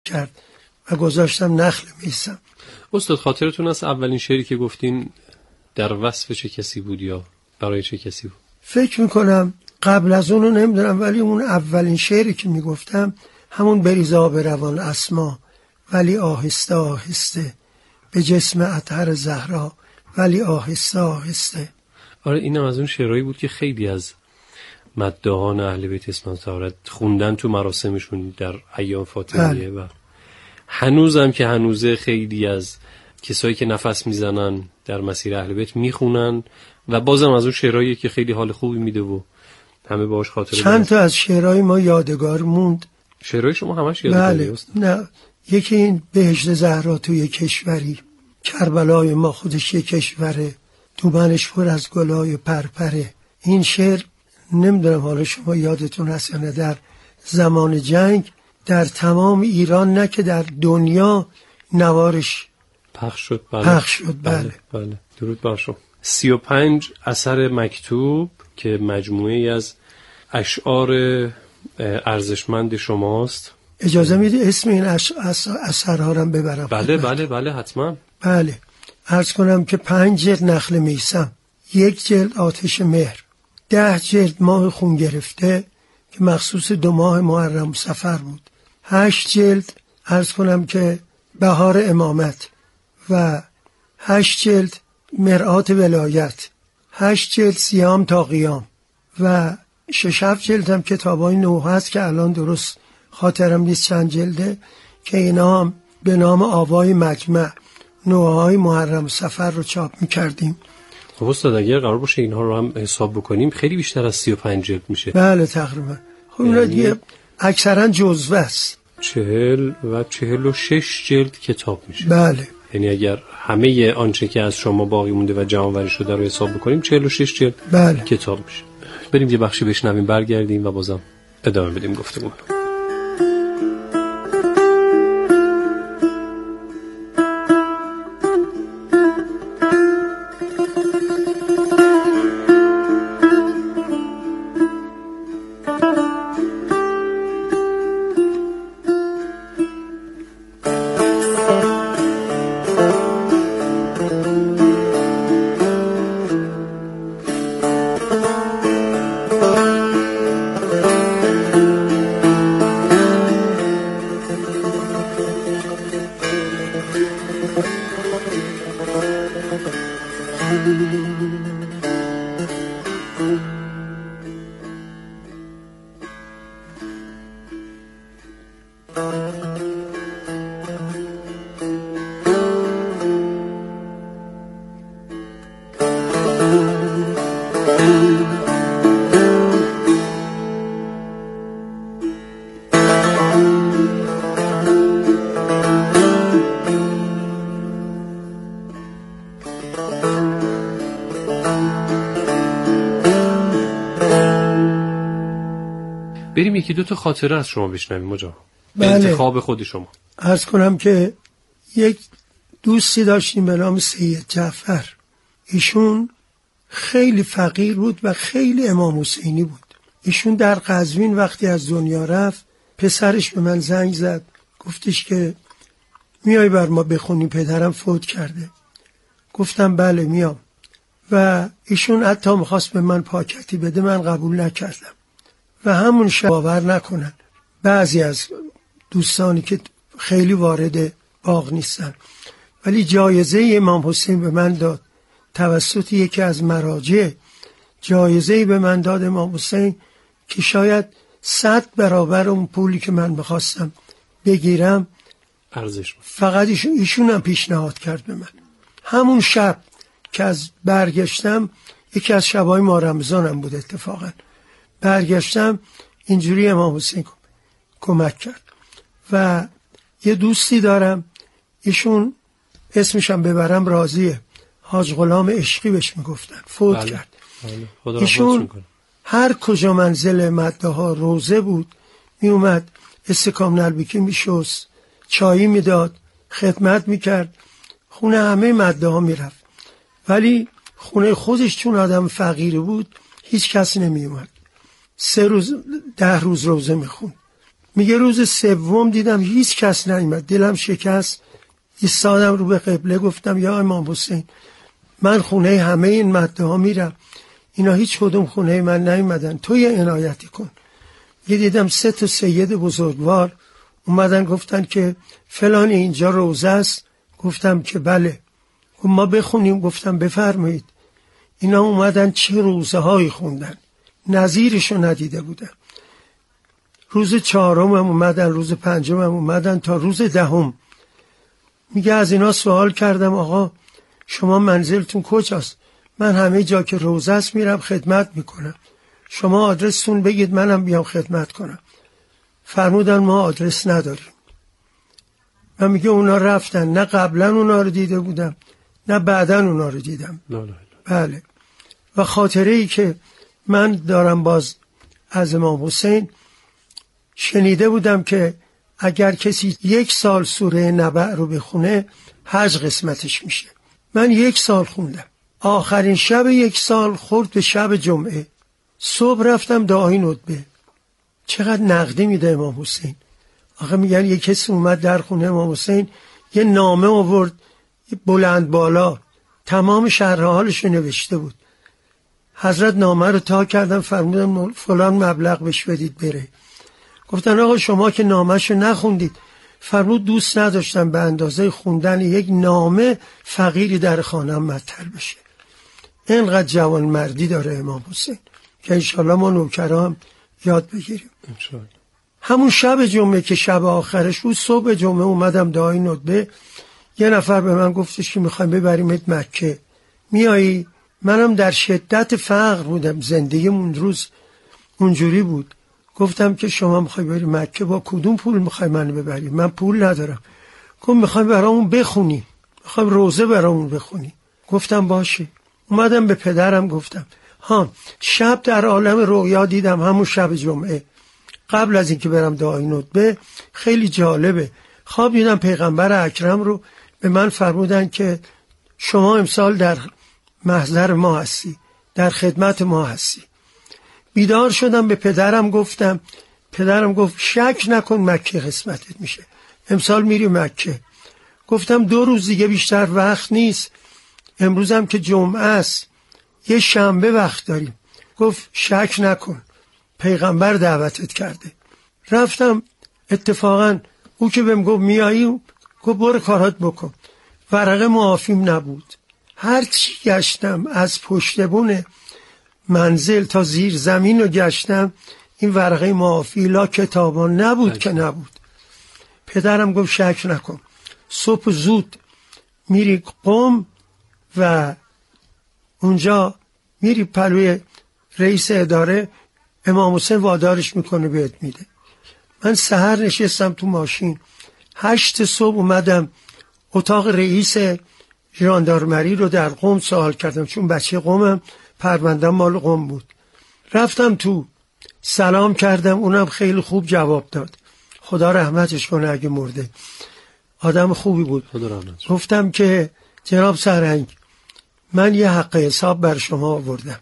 کرد و گذاشتم نخل میسم. استاد خاطرتون از اولین شعری که گفتین در وصف چه کسی بود یا برای چه کسی بود؟ فکر میکنم قبل از اونو نمیدونم، ولی اون اولین شعری که میگفتم همون بریز آب روان اسما ولی آهسته آهسته، به جسم اطهر زهرا ولی آهسته آهسته. آره اینم از اون شعرهایی بود که خیلی از مداحان اهل بیت اسماعیل طهارت خوندن تو مراسمشون در ایام فاطمیه و هنوزم که هنوزه خیلی از کسایی که نفس میزنن در مسیر اهل بیت میخونن و بازم از اون شعرهایی که خیلی حال خوبی میده و همه باهاش خاطره چند تا از شعرهای ما یادگار موند. شعرهای شما همش یادگاری است؟ نه، یکی این بهشت زهرا توی کشوری، کربلای ما خودش یک کشوره، دوبنش پر از گلای پرپره. این شعر نمیدونم حالا شما یادتون هست یا نه، در زمان جنگ در تمام ایران نه که در دنیا نوارش پخش شد. بله. درود بر شما. 35 اثر مکتوب که مجموعه‌ای از اشعار ارزشمند شماست. اجازه میدی اسم این اثرها رو ببرم؟ بله حتما. بله، عرض کنم که 5 جلد نخل میثم، 1 جلد آتش مهر، 10 جلد ماه خون گرفته که مخصوص 2 ماه محرم صفر بود، 8 جلد عرض کنم که بهار امامت و 8 جلد مرآت ولایت، 8 جلد صیام تا قیام و 6-7 جلد هم کتابای نو هست که الان درست خاطرم نیست چند جلده، که اینا هم به نام آوای مجمع نوهای محرم صفر رو چاپ میکردیم. خب استاد اگر قرار باشه اینها رو هم حساب بکنیم خیلی بیشتر از 35 جلد میشه. بله تقریبا. خب اینا دیگه اکثرا جزوه است. 40 و 46 جلد کتاب میشه. بله. یعنی اگر همه آنچه که از شما باقی مونده و جمع‌آوری شده رو حساب بکنیم 46 جلد بله. کتاب میشه. بریم یه بخشی بشنویم برگردیم و بازم ادامه بدیم گفتگو. بریم یکی دو تا خاطره از شما بشنویم مجا. بله. انتخاب خود شما. عرض کنم که یک دوستی داشتیم به نام سید جعفر. ایشون خیلی فقیر بود و خیلی امام حسینی بود. ایشون در قزوین وقتی از دنیا رفت پسرش به من زنگ زد، گفتش که میای بر ما بخونی، پدرم فوت کرده. گفتم بله میام. و ایشون حتی میخواست به من پاکتی بده، من قبول نکردم. و همون شب باور نکنن بعضی از دوستانی که خیلی وارد باغ نیستن، ولی جایزه امام حسین به من داد توسط یکی از مراجع، جایزه به من داد امام حسین که شاید 100 برابر اون پولی که من میخواستم بگیرم ارزش بود. فقط ایشون هم پیشنهاد کرد به من. همون شب که از برگشتم، یکی از شبای ماه رمضانم بود اتفاقا، برگشتم اینجوری امام حسین کمک کرد. و یه دوستی دارم ایشون اسمشم ببرم راضیه، حاج غلام عشقی بهش میگفتن، فوت کرد. ایشون هر کجا منزل مده ها روزه بود می اومد استکام نلبیکی می شست، چایی می داد، خدمت می کرد، خونه همه مده ها می رفت. ولی خونه خودش چون آدم فقیر بود هیچ کس نمی اومد. 3 روز 10 روز روزه می خوند. میگه روز سوم دیدم هیچ کس نیامد، دلم شکست، ایستادم رو به قبله، گفتم یا امام حسین من خونه همه این مده ها میرم، اینا هیچ کدوم خونه من نیومدن، تو یه عنایتی کن. یه دیدم 3 تا سید بزرگوار اومدن گفتن که فلان اینجا روزه است. گفتم که بله. ما بخونیم؟ گفتم بفرمایید. اینا اومدن چه روزه هایی خوندن، نظیرشو ندیده بودن. روز 4 هم اومدن، روز 5 هم اومدن تا روز 10. میگه از اینا سوال کردم آقا شما منزلتون کجاست؟ من همه جا که روزه است میرم خدمت میکنم، شما آدرستون بگید منم بیام خدمت کنم. فرمودن ما آدرس نداریم. و میگه اونا رفتن، نه قبلا اونا رو دیده بودم نه بعدا اونا رو دیدم. بله. و خاطره ای که من دارم باز از امام حسین، شنیده بودم که اگر کسی 1 سال سوره نبأ رو بخونه 8 قسمتش میشه. من 1 سال خوندم، آخرین شب 1 سال خورد به شب جمعه. صبح رفتم دعای ندبه. چقدر نقدی میده امام حسین. آخه میگن یه کسی اومد در خونه امام حسین، یه نامه آورد بلند بالا، تمام شرح حالش نوشته بود. حضرت نامه رو تا کردن، فرمودن فلان مبلغ بهش بدید بره. گفتن آقا شما که نامه‌شو نخوندید. فرمود دوست نداشتم به اندازه خوندن یک نامه فقیری در خانه‌ام معطل بشه. اینقدر جوان مردی داره امام حسین که انشالله ما نوکرام یاد بگیریم. همون شب جمعه که شب آخرش بود، صبح جمعه اومدم دعای ندبه. یه نفر به من گفتش که میخوایم ببریمت مکه، میایی؟ منم در شدت فقر بودم، زندگیمون روز اونجوری بود. گفتم که شما میخوای بری مکه، با کدوم پول میخوای منو ببری؟ من پول ندارم. گفت میخوایم برامون بخونی، میخوایم روزه برامون بخونی. گفتم باشه. اومدم به پدرم گفتم شب در عالم رؤیا دیدم، همون شب جمعه قبل از اینکه برم دعای ندبه. خیلی جالبه، خواب دیدم پیغمبر اکرم رو به من فرمودن که شما امسال در محضر ما هستی، در خدمت ما هستی. بیدار شدم، به پدرم گفتم. پدرم گفت شک نکن مکه قسمتت میشه، امسال میری مکه. گفتم 2 روز دیگه بیشتر وقت نیست، امروزم که جمعه است، یه شنبه وقت داریم. گفت شک نکن، پیغمبر دعوتت کرده. رفتم، اتفاقا او که بهم گفت میایی، گفت برو کارات بکن. ورقه معافیم نبود. هر چی گشتم، از پشت بون منزل تا زیر زمین رو گشتم، این ورقه معافی لا کتابان نبود که نبود. پدرم گفت شک نکن، صبح زود میری قم و اونجا میری پلوی رئیس اداره، امام حسین وادارش میکنه بهت میده. من سحر نشستم تو ماشین، 8 صبح اومدم اتاق رئیس ژاندارمری رو در قم سوال کردم، چون بچه قمم، پروندم مال قم بود. رفتم تو، سلام کردم، اونم خیلی خوب جواب داد، خدا رحمتش کنه اگه مرده، آدم خوبی بود. گفتم که جناب سرهنگ من یه حق حساب بر شما آوردم.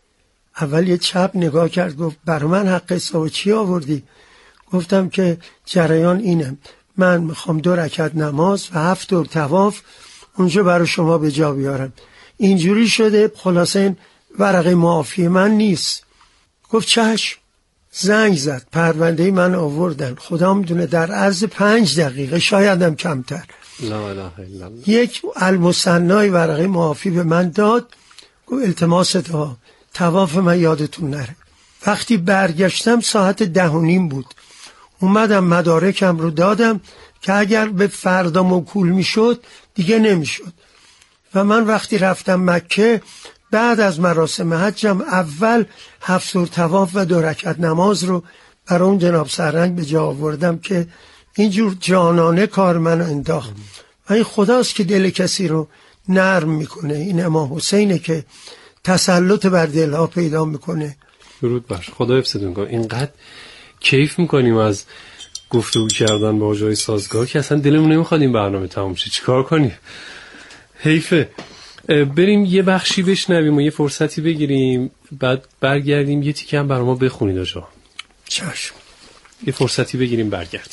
اول یه چپ نگاه کرد، گفت بر من حق حساب چی آوردی؟ گفتم که جریان اینه، من میخوام 2 رکعت نماز و 7 دور طواف اونجا برای شما به جا بیارم. اینجوری شده، خلاصه این ورقه معافی من نیست. گفت چشم. زنگ زد، پرونده من آوردن، خدا میدونه در عرض 5 دقیقه، شایدم کمتر. لا اله الا الله. یک المثنای ورقه معافی به من داد. گفت التماس دعا، طواف من یادتون نره. وقتی برگشتم ساعت 10:30 بود. اومدم مدارکم رو دادم که اگر به فردا موکول میشد دیگه نمیشد. و من وقتی رفتم مکه، بعد از مراسم حجم، اول 7 دور طواف و 2 رکعت نماز رو برای اون جناب سرهنگ به جا آوردم که اینجور جانانه کار منو انداخت. و این خداست که دل کسی رو نرم میکنه. این امام حسینه که تسلط بر دلها پیدا میکنه. درود بر خدا حفظتون کنه. اینقدر کیف میکنیم از گفتگو کردن با جای سازگار که اصلا دلمون نمیخواد این برنامه تموم شه. چیکار کنیم؟ حیفه. بریم یه بخشی بشنویم و یه فرصتی بگیریم، بعد برگردیم یه تیکه هم برای ما بخونید آجا. چشم. یه فرصتی بگیریم برگردیم.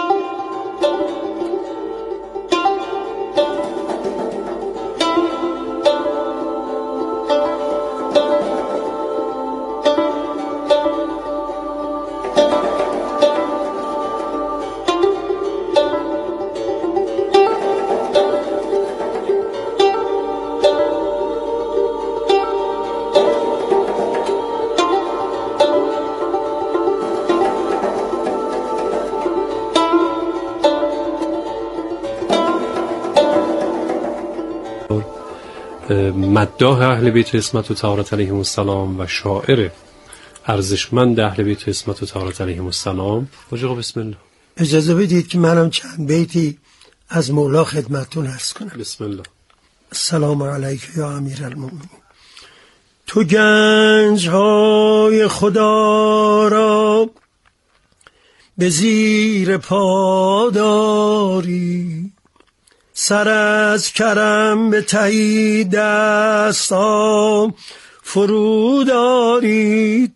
مداح اهل بیت عصمت و طهارت علیهم السلام و شاعر ارزشمند اهل بیت عصمت و طهارت علیهم السلام. حاج آقا بسم الله. اجازه بدید که منم چند بیتی از مولا خدمتتون عرض کنم. بسم الله. السلام علیک یا امیرالمومنین. تو گنج‌های خدا را به زیر پا داری، سر از کرم به تهی دستا فرو دارید.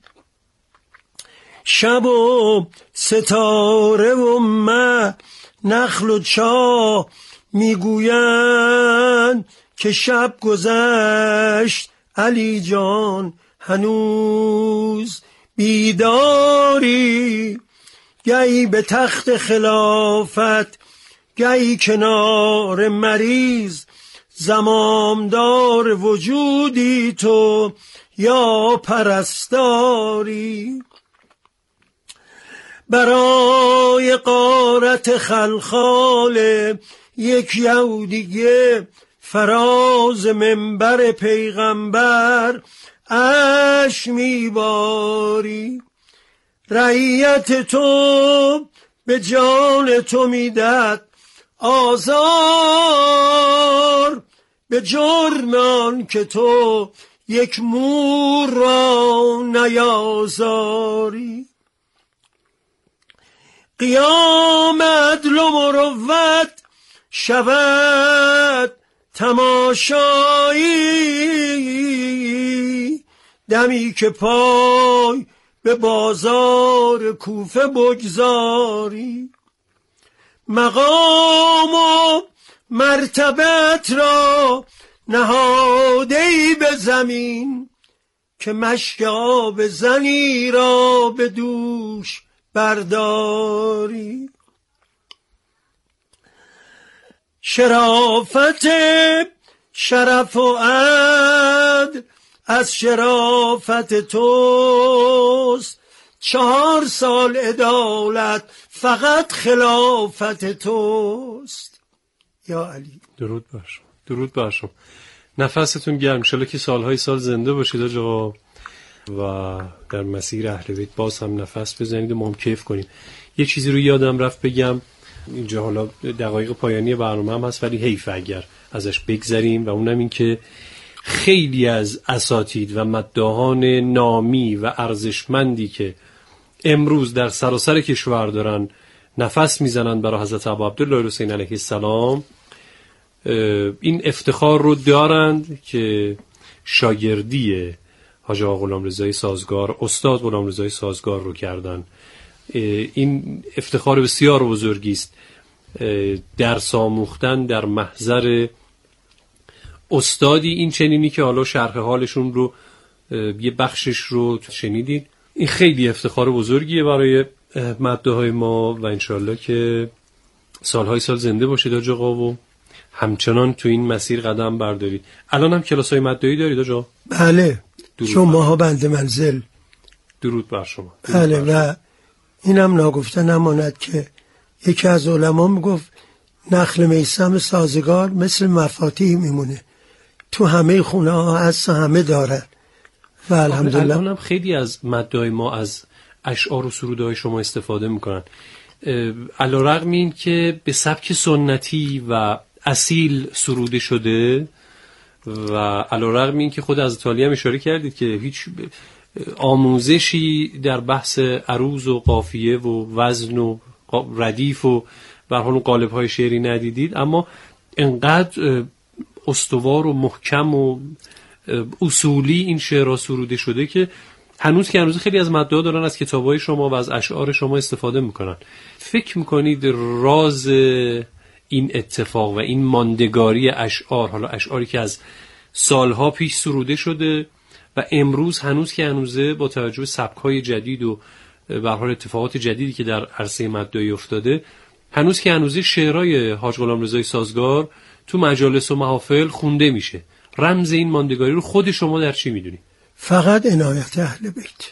شب و ستاره و مه نخل و چاه میگویند که شب گذشت علی جان هنوز بیداری. گهی به تخت خلافت گهی کنار مریض، زمامدار وجودی تو یا پرستاری. برای غارت خلخال یک یهودیه فراز منبر پیغمبر اشک میباری. رعیت تو به جان تو میدهد آزار، به جرم آن که تو یک مور را نیازاری. قیام عدل و مروت شود تماشایی، دمی که پای به بازار کوفه بگذاری. مقام و مرتبت را نهاده‌ای به زمین، که مشک آب زنی را به دوش برداری. شرافت شرف و عدل از شرافت توست، 4 سال عدالت فقط خلافت توست. یا علی. درود بر شما. درود بر شما. نفستون گرم. انشالله که سالهای سال زنده باشید حاج آقا و در مسیر اهل بیت باز هم نفس بزنید و ما هم کیف کنیم. یه چیزی رو یادم رفت بگم اینجا، حالا دقایق پایانی برنامه هم هست ولی حیف اگر ازش بگذریم، و اونم این که خیلی از اساتید و مداحان نامی و ارزشمندی که امروز در سراسر کشور دارن نفس میزنن برای حضرت ابا عبدالله حسین علیه السلام، این افتخار رو دارند که شاگردی حاج آقا غلامرضای سازگار، استاد غلامرضای سازگار رو کردن. این افتخار بسیار بزرگی است، درس آموختن در محضر استادی این چنینی که حالا شرح حالشون رو یه بخشش رو شنیدید. این خیلی افتخار بزرگیه برای مداحای ما و انشالله که سالهای سال زنده باشید حاج آقا و همچنان تو این مسیر قدم بردارید. الان هم کلاسای مداحی دارید حاج آقا؟ بله، شما بند منزل. درود بر شما. بله، و اینم ناگفته نماند که یکی از علما میگفت نخل میثم سازگار مثل مفاتیح میمونه، تو همه خونه ها هست، همه دارن و الحمدلله. الان هم خیلی از مداحای ما از اشعار و سرودهای شما استفاده میکنن، علی‌رغم این که به سبک سنتی و اصیل سروده شده و علی‌رغم این که خود حضرت علی هم اشاره کردید که هیچ آموزشی در بحث عروض و قافیه و وزن و ردیف و به هر حال قالب‌های شعری ندیدید، اما انقدر استوار و محکم و اصولی این شعرها سروده شده که هنوز که هنوز خیلی از مدعا دارن از کتابای شما و از اشعار شما استفاده میکنن. فکر میکنید راز این اتفاق و این ماندگاری اشعار، حالا اشعاری که از سالها پیش سروده شده و امروز هنوز که هنوزه با توجه به سبک‌های جدید و به هر حال اتفاقات جدیدی که در عرصه مدعی افتاده، هنوز که هنوزه شعرهای حاج غلامرضا سازگار تو مجالس و محافل خونده میشه. رمز این ماندگاری رو خود شما در چی میدونی؟ فقط عنایت اهل بیت.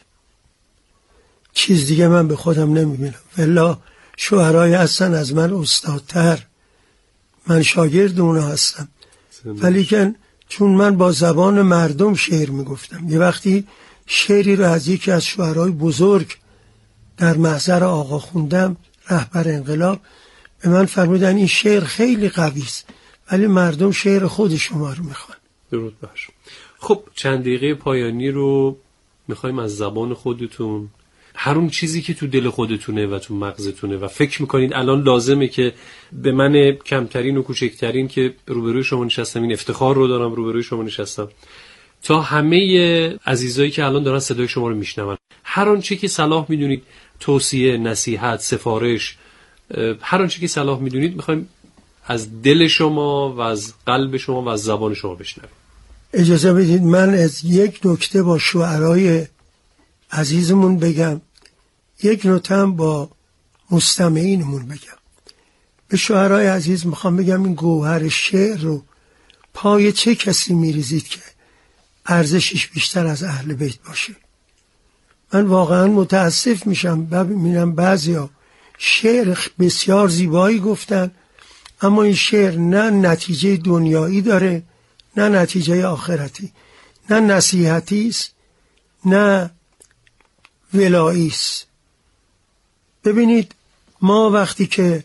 چیز دیگه من به خودم نمیبینم. والله شعرهای هستن از من استادتر، من شاگرد اونا هستم، ولیکن چون من با زبان مردم شعر میگفتم، یه وقتی شعری رو از یکی از شعرهای بزرگ در محضر آقا خوندم، رهبر انقلاب، به من فرمودن این شعر خیلی قوی است ولی مردم شعر خود شما رو میخوان. درود بر شما. خب چند دقیقه پایانی رو میخوایم از زبان خودتون، هر اون چیزی که تو دل خودتونه و تو مغزتونه و فکر میکنید الان لازمه که به من کمترین و کوچکترین که روبروی شما نشستم، این افتخار رو دارم روبروی شما نشستم، تا همه عزیزایی که الان دارن صدای شما رو میشنون، هر آن چیزی که صلاح میدونید، توصیه، نصیحت، سفارش، هر آن چیزی که صلاح میدونید میخوایم از دل شما و از قلب شما و از زبان شما بشنویم. اجازه بدید من از یک نکته با شعرهای عزیزمون بگم، یک نکته هم با مستمعینمون بگم. به شعرهای عزیز میخوام بگم این گوهر شعر رو پای چه کسی میریزید که ارزشش بیشتر از اهل بیت باشه؟ من واقعا متاسف میشم ببینم بعضیا شعر بسیار زیبایی گفتن اما این شعر نه نتیجه دنیایی داره نه نتیجه آخرتی، نه نصیحتی است نه ولایی است. ببینید ما وقتی که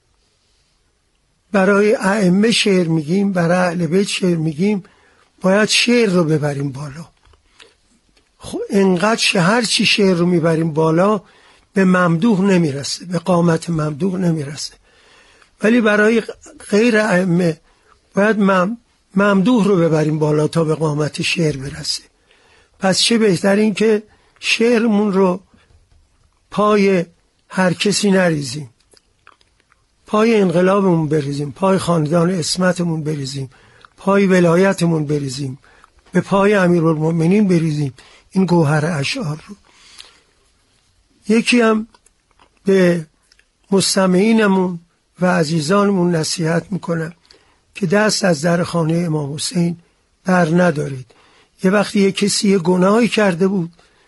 برای ائمه شعر میگیم، برای اهل بیت شعر میگیم، باید شعر رو ببریم بالا. خب انقدر هر چی شعر رو میبریم بالا به ممدوح نمیرسه، به قامت ممدوح نمیرسه، ولی برای غیر ائمه باید ممدوح رو ببریم بالا تا به قامت شعر برسه. پس چه بهتر این که شعرمون رو پای هر کسی نریزیم، پای انقلابمون بریزیم، پای خاندان عصمتمون بریزیم، پای ولایتمون بریزیم، به پای امیرالمومنین بریزیم این گوهر اشعار رو. یکی هم به مستمعینمون و عزیزانمون نصیحت میکنم که دست از در خانه امام حسین بر ندارید. یه وقتی یه کسی یه گناهی کرده بود،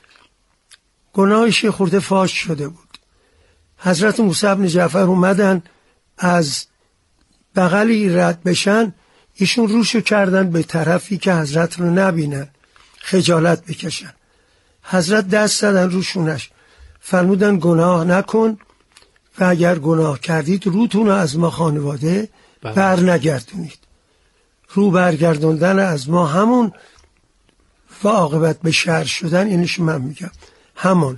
گناهش خورده فاش شده بود، حضرت موسی بن جعفر اومدن از بغلی رد بشن، ایشون روشو کردن به طرفی که حضرت رو نبینن، خجالت بکشن. حضرت دست زدن روشونش، فرمودن گناه نکن و اگر گناه کردید روتون از ما خانواده بر نگردونید. رو برگردوندن از ما همون و عاقبت به شر شدن، اینش من میگم همون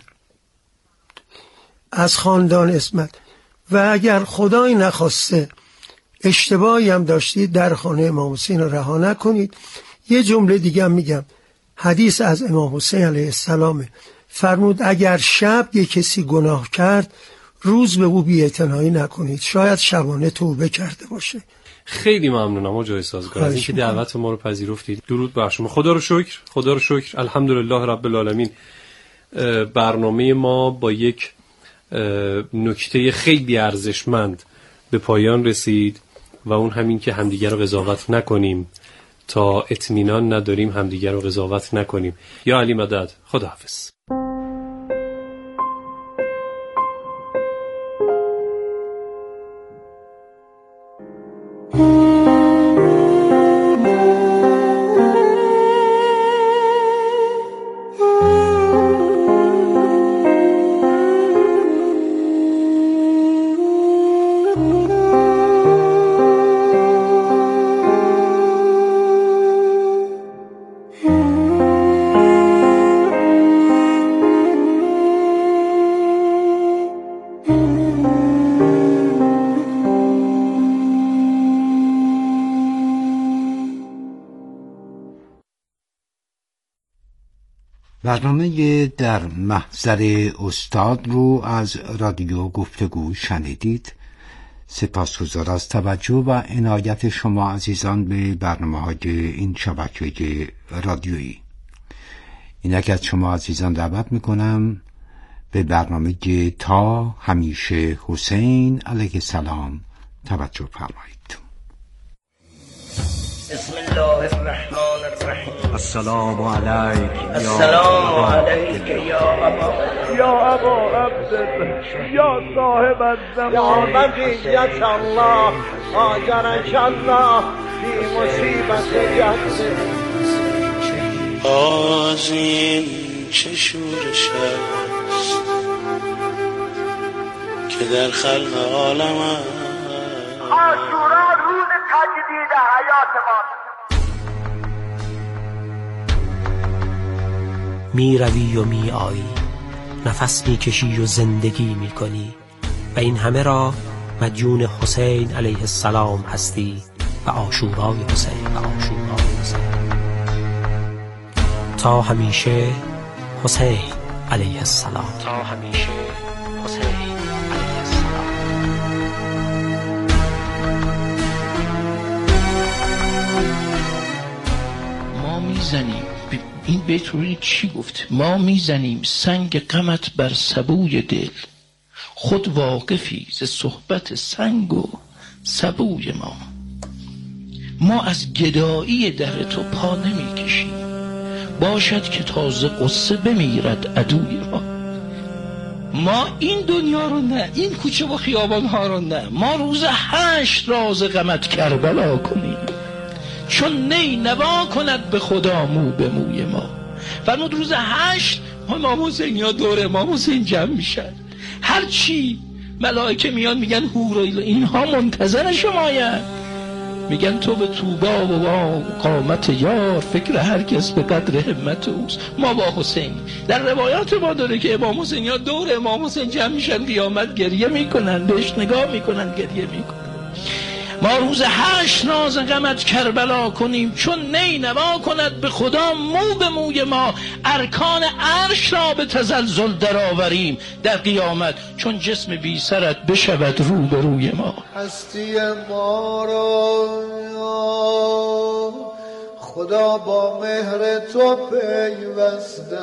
از خاندان عصمت. و اگر خدای نخواسته اشتباهی هم داشتید در خانه امام حسین رو رها نکنید. یه جمله دیگه هم میگم، حدیث از امام حسین علیه السلام، فرمود اگر شب یک کسی گناه کرد روز به او بی‌اعتنایی نکنید، شاید شبانه توبه کرده باشه. خیلی ممنونم آقای سازگار از اینکه دعوت ما رو پذیرفتید. درود بر شما. خدا رو شکر، خدا رو شکر، الحمدلله رب العالمین. برنامه ما با یک نکته خیلی ارزشمند به پایان رسید و اون همین که همدیگر رو قضاوت نکنیم، تا اطمینان نداریم همدیگر رو قضاوت نکنیم. یا علی مدد. خداحافظ. برنامه در محضر استاد رو از رادیو گفتگو شنیدید. سپاسگزار از توجه و عنایت شما عزیزان به برنامه‌های این شبکه رادیویی. اینک از شما عزیزان دعوت میکنم به برنامه تا همیشه حسین علیه السلام توجه فرمایید. بسم الله الرحمن الرحیم. السلام علیک السلام علیک یا ابا عبدالله یا صاحب الزمان یا بقیت الله آجرک الله فی مصیبت جد. باز این چه شورش است که در خلق عالم است. عاشورا روز تجدید حیات ما. می روی و می آیی، نفس می کشی و زندگی می کنی و این همه را مدیون حسین علیه السلام هستی و عاشورای حسین و عاشورای حسین. تا همیشه حسین علیه السلام. تا همیشه حسین علیه السلام. ما میزنیم، این بیت رو چی گفت؟ ما میزنیم سنگ غمت بر سبوی دل، خود واقفی ز صحبت سنگ و سبوی ما. ما از گدایی در تو پا نمیکشیم، باشد که تازه قصه بمیرد عدوی ما. ما این دنیا رو نه، این کوچه و خیابان ها رو نه، ما روز 8 راز غمت کربلا کنیم، چون نی نوا کند به خدا مو به موی ما. فرمود روز 8 امام حسین ها دور امام حسین جمع میشن، هرچی ملائکه میان میگن هورا اینها منتظر شماین، میگن تو به توبا و قامت یار، فکر هر کس به قدر همت اوست. ما با حسین در روایات ما داره که امام حسین ها دور امام حسین جمع میشن، قیامت گریه میکنن، بهش نگاه میکنن، گریه میکنن. ما روز 8 راز غمت کربلا کنیم، چون نی نوا کند به خدا مو به موی ما. ارکان عرش را به تزلزل در آوریم در قیامت، چون جسم بی سرت بشود رو به روی ما. هستی ما را خدا با مهر تو پیوسته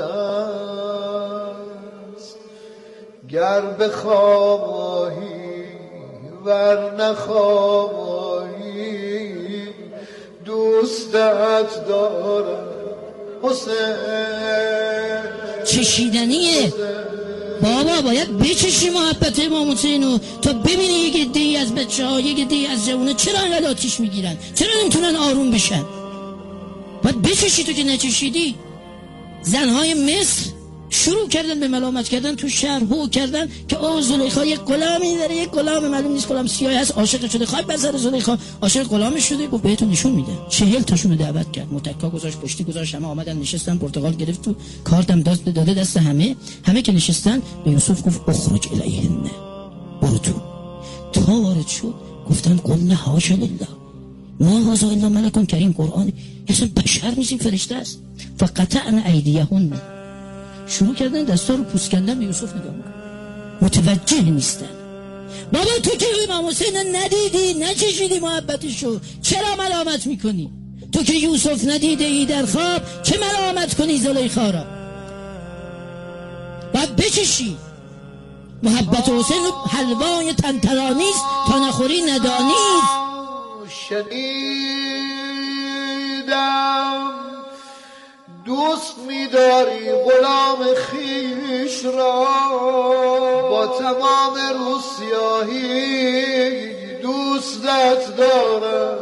است، گر بخواهی ور نخواهی دوستت دارم حسین. چشیدنیه بابا، باید بچشی محبت امام حسینو تا ببینی یک عده‌ای از بچه‌ها، یک عده‌ای از جوونا چرا انقدر آتیش میگیرن، چرا نمیتونن آروم بشن. باید بچشی، تو که نچشیدی. زنهای مصر شروع کردن به ملامت کردن تو شهر، هو کردن که زلیخا یک غلامی داره، یک غلام معلوم نیست غلام سیاه هست، عاشق شده، خواهد بسر زلیخا عاشق غلامش شده، گفت بهتون نشون میدم. 40 تاشون رو دعوت کرد، متکا گذاشت، پشتی گذاشت، همه آمدن نشستن، پرتقال گرفت تو کارتم داده دست همه که نشستن. به یوسف گفت اخرج الیهن، برو تو وارد شد. گفتن قلنا حاش لله ما هذا الا ملک کریم. قرآن اصلا بشر نیست، فرشته است. فقطعن ایدیهن، شروع کردن دستا رو پوست کندن. به یوسف نگاه میکنن، متوجه نیستن. بابا تو که امام حسین ندیدی، نچشیدی محبتشو، چرا ملامت میکنی؟ تو که یوسف ندیده ای در خواب، چه ملامت کنی زلیخا را؟ باید بچشی محبت حسین. حلوای تنترانیست، تا نخوری ندانید. شنیدم دوست می‌داری غلام خیش را، با تمام روسیاهی دوستت دارم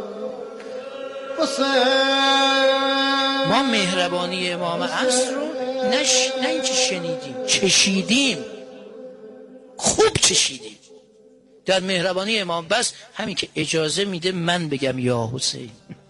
حسین. ما مهربانی امام عصر رو نه اینکه شنیدیم، چشیدیم، خوب چشیدیم در مهربانی امام. بس همین که اجازه میده من بگم یا حسین.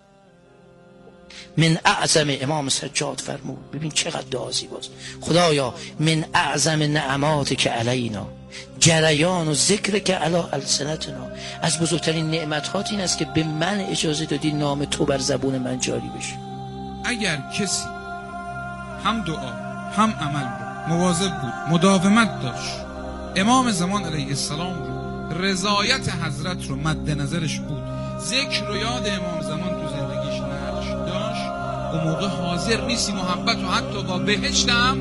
من اعظم امام سجاد فرمود، ببین چقدر دعا زیباست. خدایا من اعظم نعمات که علینا جریان و ذکر که علی السنتنا، از بزرگترین نعمتات این است که به من اجازه دادی نام تو بر زبون من جاری بشه. اگر کسی هم دعا هم عمل رو مواظب بود، مداومت داشت. امام زمان علیه السلام رو، رضایت حضرت رو مد نظرش بود. ذکر و یاد امام زمان تو زندگیش نقش داشت. اون موقع حاضر نیستی محبت و حتی با بهشتم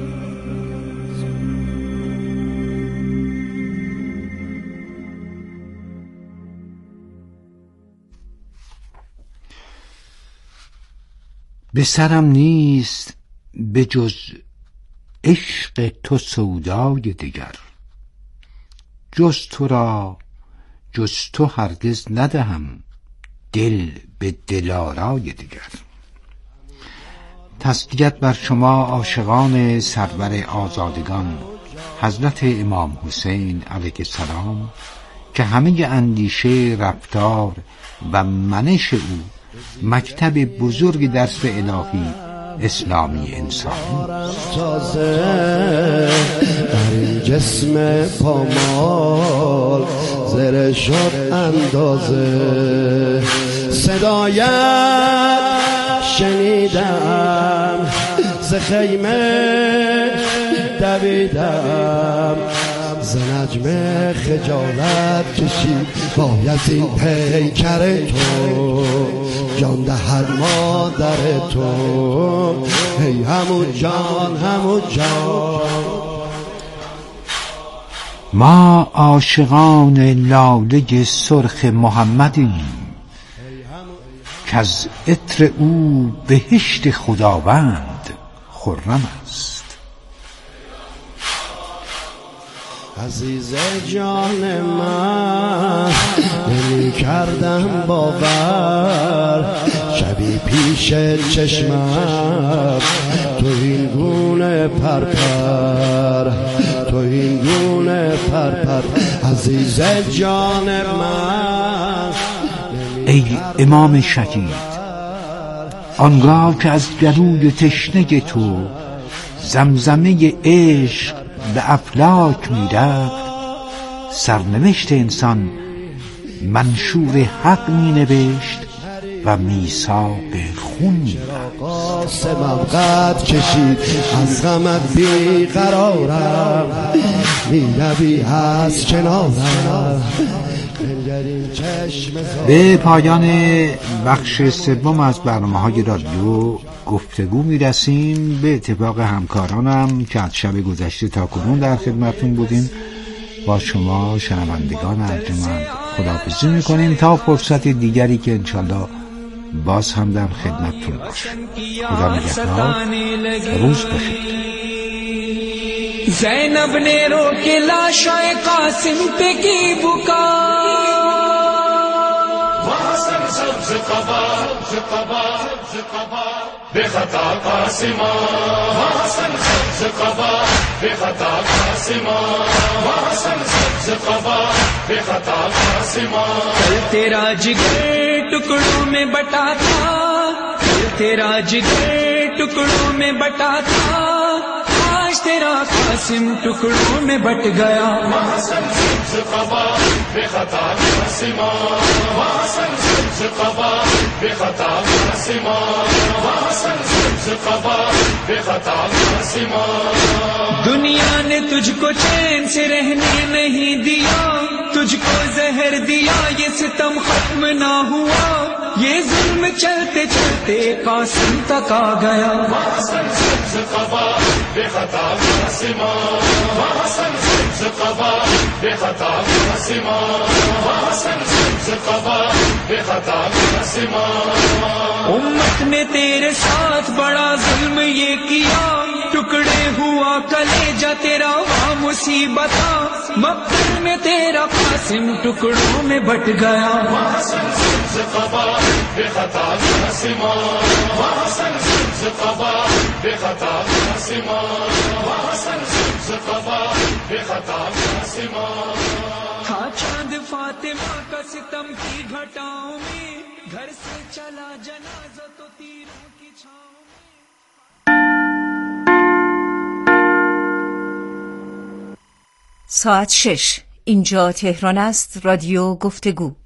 به سرم نیست به جز عشق تو سودای دگر، جز تو را جز تو هرگز ندهم دل به دلارای دگر. تسلیت بر شما عاشقان سرور آزادگان حضرت امام حسین علیه السلام که همه اندیشه، رفتار و منش او مکتب بزرگ درس الهی اسلامی انسانی. در این جسم پامال زره شد اندازه، صدایت شنیدم ز خیمه دویدم، ز نجم خجالت کشید باید این پیکر تو، جان دهد مادر تو، ای همون جان همون جان. ما عاشقان لاله سرخ محمدیم که از عطر او بهشت خداوند خرم است. عزیز جان من نمی کردم باور، شبی پیش چشمم تو این گونه پرپر، تو این گونه پرپر. عزیز جان من ای امام شهید، آنگاه که از گلوی تشنه تو زمزمه عشق به افلاک می‌رفت، سرنوشت انسان منشور حق می‌نوشت و میثاق خون می‌بست. قاسمم قد کشید از غمت بیقرارم، می‌روی از کنارم. به پایان بخش سوم از برنامه‌های رادیو گفتگو میرسیم. به اتفاق همکارانم که از شب گذشته تا کنون در خدمتتون بودیم، با شما شنوندگان ارجمند خداحافظی میکنیم تا فرصت دیگری که انشالله باز هم در خدمتتون باشیم. خدا نگهدار، روز بخیر. زینب نے روکے لاشائے قاسم پہ کی بکا، وہاں سبز قبا بے خطا قاسمہ، وہاں سبز قبا بے خطا قاسمہ، وہاں سبز قبا بے خطا قاسمہ. کل تیرا جگر ٹکڑوں میں بٹا تھا، کل تیرا جگر ٹکڑوں میں بٹا تھا، آج تیرا قاسم ٹکڑوں میں بٹ گیا. وہاں سبز قبا بے خطا قاسمہ، وہاں سبز قبا بے خطا قاسمہ، وہاں سبز قبا بے خطا قاسمہ. دنیا نے تجھ کو چین سے رہنے نہیں دیا، تجھ کو زہر دیا، یہ ستم ختم نہ ہوا، یہ ظلم چلتے چلتے قاسم تک آ گیا. وہاں سبز قبا بے خطا قاسمہ، وہاں سبز قبا بے خطا قاسمہ، وہاں سبز قبا بے خطا قاسمہ. امت نے تیرے ساتھ بڑا ظلم یہ کیا، ٹکڑے ہوا کلیجہ تیرا وہاں مصیبت، مقتل میں تیرا قاسم ٹکڑوں میں بٹ گیا. وہاں سبز قبا بے خطا قاسمہ، وہاں سبز قبا بے خطا قاسمہ، وہاں سبز قبا بے خطا قاسمہ. تھا چاند فاطمہ کا ستم کی گھٹاؤں میں، گھر سے چلا جنازہ تو تیروں کی چھاؤں میں. ساعت 6 اینجا تهران است. رادیو گفتگو.